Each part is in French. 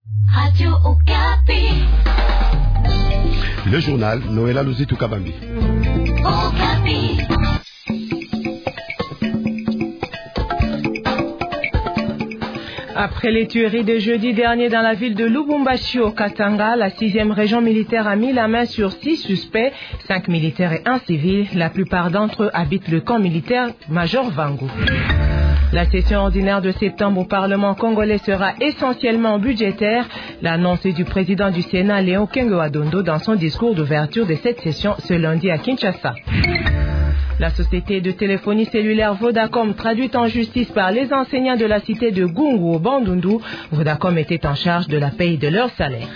Radio Okapi. Le journal Noëlla Luzitu Kabambi. Okapi. Après les tueries de jeudi dernier dans la ville de Lubumbashi au Katanga, la 6e région militaire a mis la main sur 6 suspects, 5 militaires et 1 civil. La plupart d'entre eux habitent le camp militaire Major Vangu. La session ordinaire de septembre au Parlement congolais sera essentiellement budgétaire. L'annonce du président du Sénat, Léon Kengo-Adondo, dans son discours d'ouverture de cette session ce lundi à Kinshasa. La société de téléphonie cellulaire Vodacom, traduite en justice par les enseignants de la cité de Gungu au Bandundu, Vodacom était en charge de la paye de leur salaire.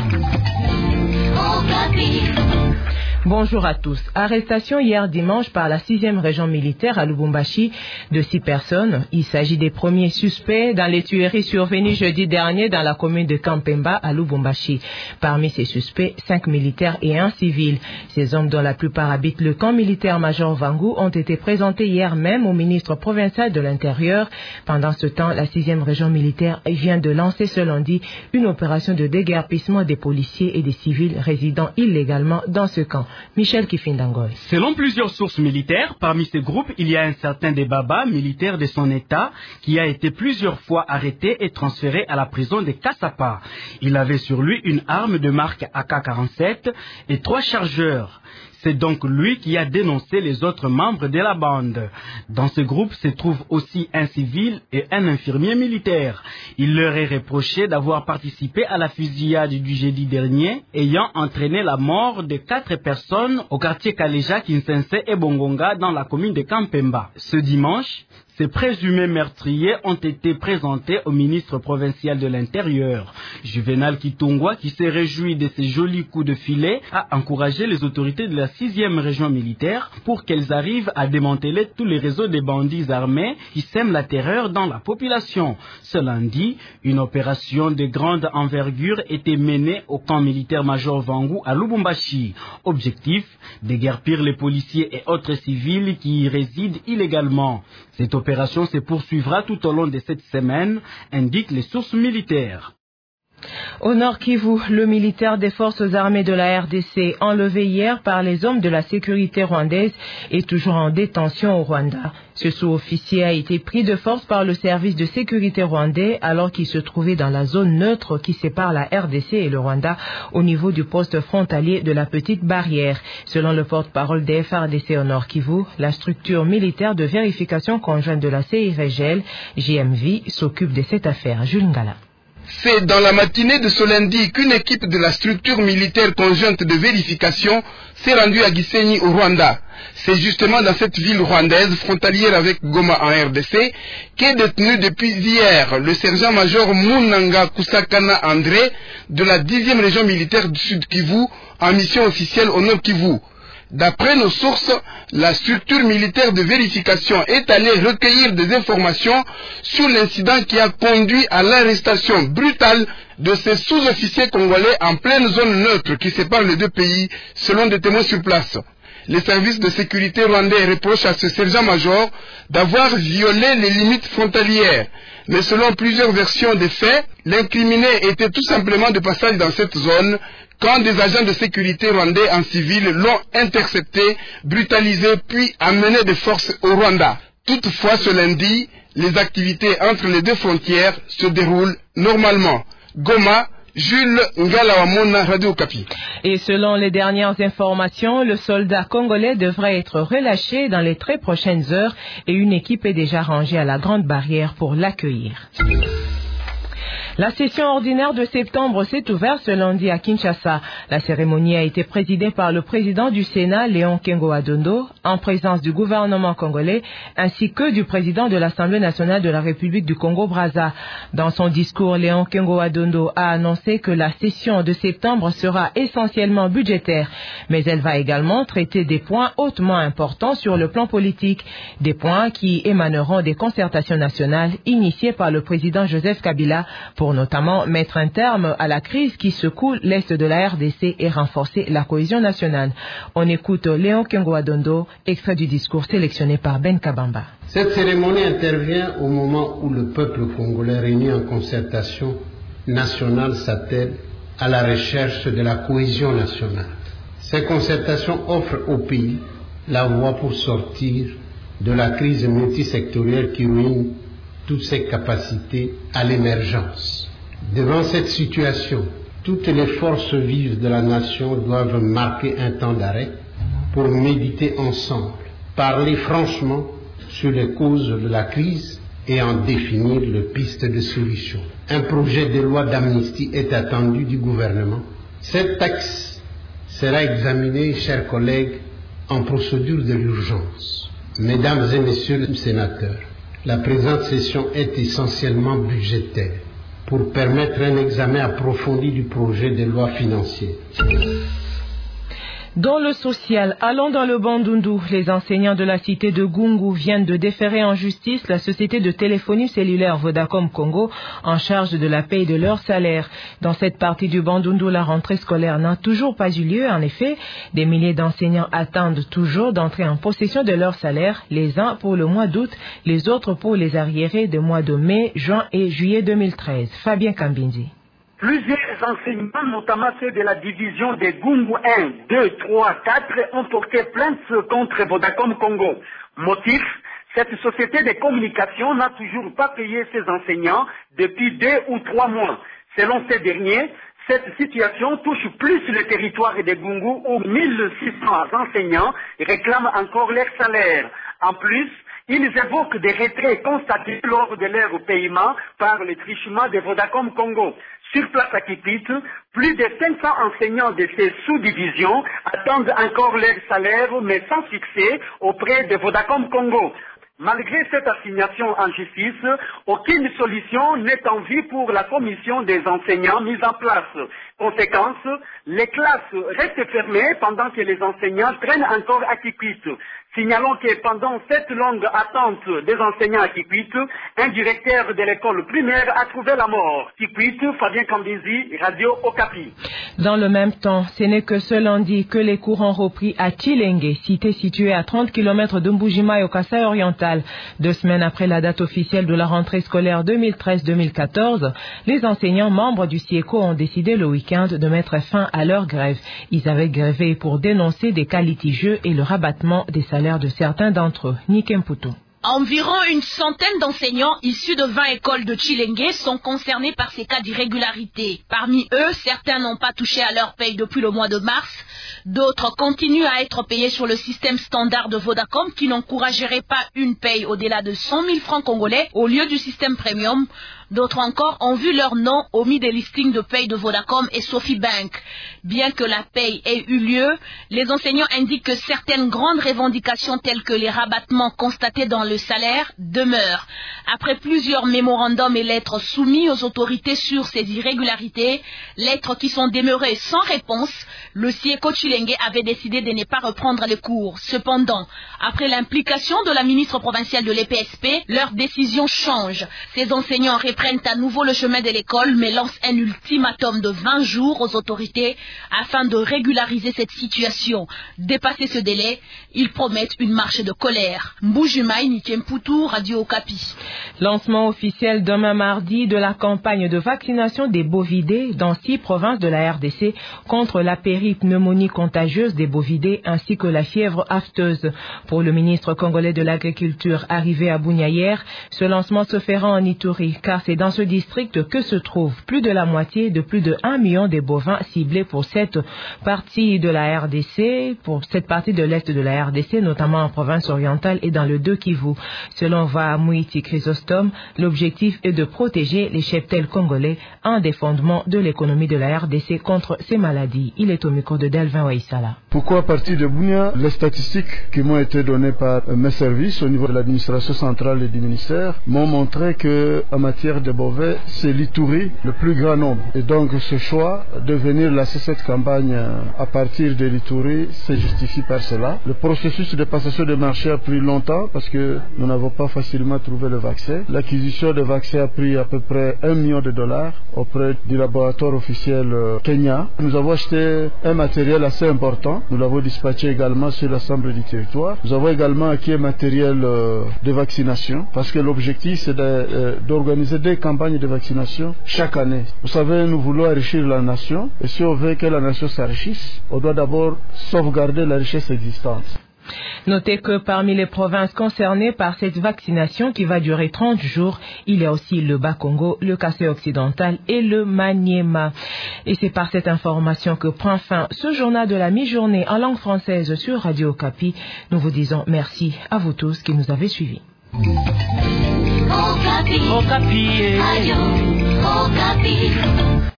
Bonjour à tous. Arrestation hier dimanche par la 6e région militaire à Lubumbashi de 6 personnes. Il s'agit des premiers suspects dans les tueries survenues jeudi dernier dans la commune de Kampemba à Lubumbashi. Parmi ces suspects, 5 militaires et 1 civil. Ces hommes, dont la plupart habitent le camp militaire Major Vangu, ont été présentés hier même au ministre provincial de l'Intérieur. Pendant ce temps, la 6e région militaire vient de lancer ce lundi une opération de déguerpissement des policiers et des civils résidant illégalement dans ce camp. Michel Kifindangoy. Selon plusieurs sources militaires, parmi ces groupes, il y a un certain Debaba, militaire de son état, qui a été plusieurs fois arrêté et transféré à la prison de Kassapa. Il avait sur lui une arme de marque AK-47 et 3 chargeurs. C'est donc lui qui a dénoncé les autres membres de la bande. Dans ce groupe se trouve aussi un civil et un infirmier militaire. Il leur est reproché d'avoir participé à la fusillade du jeudi dernier, ayant entraîné la mort de 4 personnes au quartier Kaleja, Kinsense et Bongonga dans la commune de Kampemba. Ce dimanche, ces présumés meurtriers ont été présentés au ministre provincial de l'Intérieur. Juvenal Kitungwa, qui s'est réjoui de ces jolis coups de filet, a encouragé les autorités de la 6e région militaire pour qu'elles arrivent à démanteler tous les réseaux de bandits armés qui sèment la terreur dans la population. Ce lundi, une opération de grande envergure était menée au camp militaire Major Vangu à Lubumbashi. Objectif, déguerpir les policiers et autres civils qui y résident illégalement. Cette opération se poursuivra tout au long de cette semaine, indiquent les sources militaires. Au Nord Kivu, le militaire des forces armées de la RDC, enlevé hier par les hommes de la sécurité rwandaise, est toujours en détention au Rwanda. Ce sous-officier a été pris de force par le service de sécurité rwandais alors qu'il se trouvait dans la zone neutre qui sépare la RDC et le Rwanda au niveau du poste frontalier de la Petite Barrière. Selon le porte-parole des FARDC au Nord Kivu, la structure militaire de vérification conjointe de la CIRGL, GMV, s'occupe de cette affaire. Jules Ngala. C'est dans la matinée de ce lundi qu'une équipe de la structure militaire conjointe de vérification s'est rendue à Gisenyi au Rwanda. C'est justement dans cette ville rwandaise frontalière avec Goma en RDC qu'est détenu depuis hier le sergent-major Munanga Kusakana André de la 10e région militaire du Sud Kivu en mission officielle au Nord Kivu. D'après nos sources, la structure militaire de vérification est allée recueillir des informations sur l'incident qui a conduit à l'arrestation brutale de ces sous-officiers congolais en pleine zone neutre qui sépare les deux pays, selon des témoins sur place. Les services de sécurité rwandais reprochent à ce sergent-major d'avoir violé les limites frontalières. Mais selon plusieurs versions des faits, l'incriminé était tout simplement de passage dans cette zone quand des agents de sécurité rwandais en civil l'ont intercepté, brutalisé puis amené de force au Rwanda. Toutefois, ce lundi, les activités entre les deux frontières se déroulent normalement. Goma, Jules Ngala, Radio Okapi. Et selon les dernières informations, le soldat congolais devrait être relâché dans les très prochaines heures et une équipe est déjà rangée à la Grande Barrière pour l'accueillir. La session ordinaire de septembre s'est ouverte ce lundi à Kinshasa. La cérémonie a été présidée par le président du Sénat, Léon Kengo-Adondo, en présence du gouvernement congolais, ainsi que du président de l'Assemblée nationale de la République du Congo-Brazza. Dans son discours, Léon Kengo-Adondo a annoncé que la session de septembre sera essentiellement budgétaire, mais elle va également traiter des points hautement importants sur le plan politique, des points qui émaneront des concertations nationales initiées par le président Joseph Kabila pour notamment mettre un terme à la crise qui secoue l'Est de la RDC et renforcer la cohésion nationale. On écoute Léon Kengo-Adondo, extrait du discours sélectionné par Ben Kabamba. Cette cérémonie intervient au moment où le peuple congolais réuni en concertation nationale s'attelle à la recherche de la cohésion nationale. Ces concertations offrent au pays la voie pour sortir de la crise multisectorielle qui ruine toutes ses capacités à l'émergence. Devant cette situation, toutes les forces vives de la nation doivent marquer un temps d'arrêt pour méditer ensemble, parler franchement sur les causes de la crise et en définir les pistes de solution. Un projet de loi d'amnistie est attendu du gouvernement. Cette texte sera examiné, chers collègues, en procédure de l'urgence. Mesdames et messieurs les sénateurs, la présente session est essentiellement budgétaire pour permettre un examen approfondi du projet de loi financière. Dans le social, allons dans le Bandundu, les enseignants de la cité de Gungu viennent de déférer en justice la société de téléphonie cellulaire Vodacom Congo en charge de la paye de leur salaire. Dans cette partie du Bandundu, la rentrée scolaire n'a toujours pas eu lieu. En effet, des milliers d'enseignants attendent toujours d'entrer en possession de leur salaire, les uns pour le mois d'août, les autres pour les arriérés des mois de mai, juin et juillet 2013. Fabien Kambinzi. Plusieurs enseignants, notamment ceux de la division des Gungu 1, 2, 3, 4, ont porté plainte contre Vodacom Congo. Motif, cette société de communication n'a toujours pas payé ses enseignants depuis 2 ou 3 mois. Selon ces derniers, cette situation touche plus le territoire des Gungu où 1600 enseignants réclament encore leur salaire. En plus, ils évoquent des retraits constatés lors de leur paiement par le trichement de Vodacom Congo. Sur place à Kipit, plus de 500 enseignants de ces sous-divisions attendent encore leur salaire, mais sans succès auprès de Vodacom Congo. Malgré cette assignation en justice, aucune solution n'est en vue pour la commission des enseignants mise en place. Conséquence, les classes restent fermées pendant que les enseignants traînent encore à Kikwit. Signalons que pendant cette longue attente des enseignants à Kikwit, un directeur de l'école primaire a trouvé la mort. Kikwit, Fabien Kambizi, Radio Okapi. Dans le même temps, ce n'est que ce lundi que les cours ont repris à Chilenge, cité située à 30 km de Mbujima et au Kasaï oriental. 2 semaines après la date officielle de la rentrée scolaire 2013-2014, les enseignants membres du SIECO ont décidé le week-end de mettre fin à leur grève. Ils avaient grévé pour dénoncer des cas litigieux et le rabattement des salaires de certains d'entre eux. Nikemputo. Environ une centaine d'enseignants issus de 20 écoles de Chilenge sont concernés par ces cas d'irrégularité. Parmi eux, certains n'ont pas touché à leur paye depuis le mois de mars. D'autres continuent à être payés sur le système standard de Vodacom qui n'encouragerait pas une paye au-delà de 100 000 francs congolais au lieu du système premium. D'autres encore ont vu leur nom omis des listings de paye de Vodacom et SofiBank. Bien que la paye ait eu lieu, les enseignants indiquent que certaines grandes revendications telles que les rabattements constatés dans le salaire demeurent. Après plusieurs mémorandums et lettres soumis aux autorités sur ces irrégularités, lettres qui sont demeurées sans réponse, le SIECO Chilenge avait décidé de ne pas reprendre les cours. Cependant, après l'implication de la ministre provinciale de l'EPSP, leur décision change. Ces enseignants reprennent à nouveau le chemin de l'école, mais lancent un ultimatum de 20 jours aux autorités afin de régulariser cette situation. Dépasser ce délai, ils promettent une marche de colère. Mbujimai, Nikemputu, Radio Okapi. Lancement officiel demain mardi de la campagne de vaccination des bovidés dans 6 provinces de la RDC contre la péripneumonie contagieuse des bovidés ainsi que la fièvre afteuse. Pour le ministre congolais de l'Agriculture arrivé à Bunia hier, ce lancement se fera en Ituri car c'est dans ce district que se trouve plus de la moitié de plus de 1 million de bovins ciblés pour cette partie de la RDC, pour cette partie de l'Est de la RDC, notamment en province orientale et dans le 2 Kivu. Selon Vahamuiti Chrysostome, l'objectif est de protéger les cheptels congolais en défendement de l'économie de la RDC contre ces maladies. Il est au micro de Delvin Waïsala. Pourquoi à partir de Bunia? Les statistiques qui m'ont été données par mes services au niveau de l'administration centrale et du ministère m'ont montré que en matière de bovins, c'est l'Ituri le plus grand nombre. Et donc ce choix de venir lancer cette campagne à partir de l'Ituri se justifie par cela. Le processus de passation de marché a pris longtemps parce que nous n'avons pas facilement trouvé le vaccin. L'acquisition de vaccins a pris à peu près $1 million auprès du laboratoire officiel Kenya. Nous avons acheté un matériel assez important. Nous l'avons dispatché également sur l'ensemble du territoire. Nous avons également acquis un matériel de vaccination parce que l'objectif c'est d'organiser des campagnes de vaccination chaque année. Vous savez, nous voulons enrichir la nation, et si on veut que la nation s'enrichisse, on doit d'abord sauvegarder la richesse existante. Notez que parmi les provinces concernées par cette vaccination qui va durer 30 jours, il y a aussi le Bas-Congo, le Kasaï-Occidental et le Maniema. Et c'est par cette information que prend fin ce journal de la mi-journée en langue française sur Radio Okapi. Nous vous disons merci à vous tous qui nous avez suivis. Okapi. Okapi. Radio Okapi.